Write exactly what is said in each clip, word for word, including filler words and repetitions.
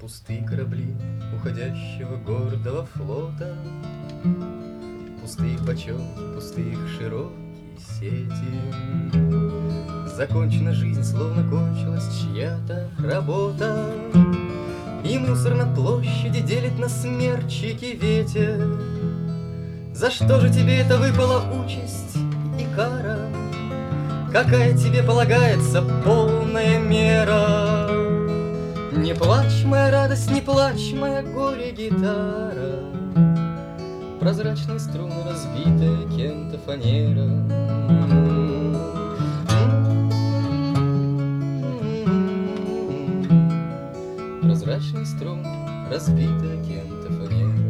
Пустые корабли уходящего гордого флота, пустые бочонки, пустые их широкие сети. Закончена жизнь, словно кончилась чья-то работа, и мусор на площади делит на смерчики ветер. За что же тебе это выпала участь и кара? Какая тебе полагается полная мера? Не плачь, моя радость, не плачь, моя горе-гитара, прозрачные струны, разбитая кем-то фанера. Прозрачные струны, разбитая кем-то фанера.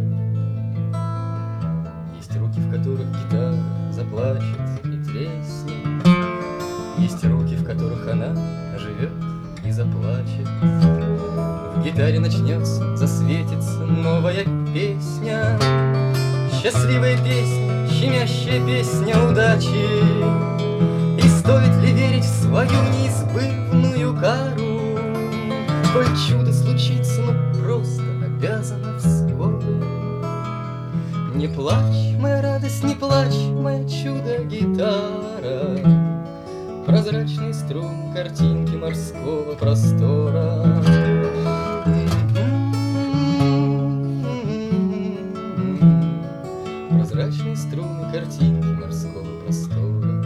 Есть руки, в которых гитара заплачет и треснет, есть руки, в которых она живет и заплачет. В гитаре начнется, засветится новая песня, счастливая песня, щемящая песня удачи. И стоит ли верить в свою неизбывную кару? Коль чудо случится, ну просто обязано вскоре. Не плачь, моя радость, не плачь, моя чудо-гитара, прозрачные струны, картинки морского простора. Прозрачные струны, картинки морского простора.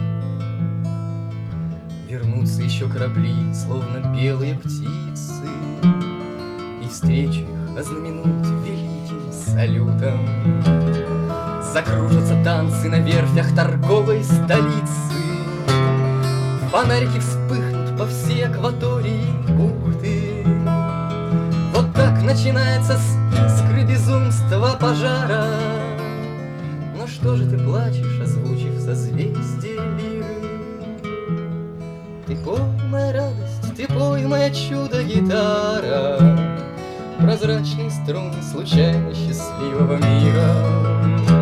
Вернутся еще корабли, словно белые птицы, и встречу их ознаменуют великим салютом. Закружатся танцы на верфях торговой столицы, фонарики вспыхнут по всей акватории бухты. Вот так начинается с искры безумства пожара. Но что же ты плачешь, озвучив созвездие лиры? Ты пой, моя радость, ты пой, моя чудо-гитара, прозрачные струны случайно счастливого мира.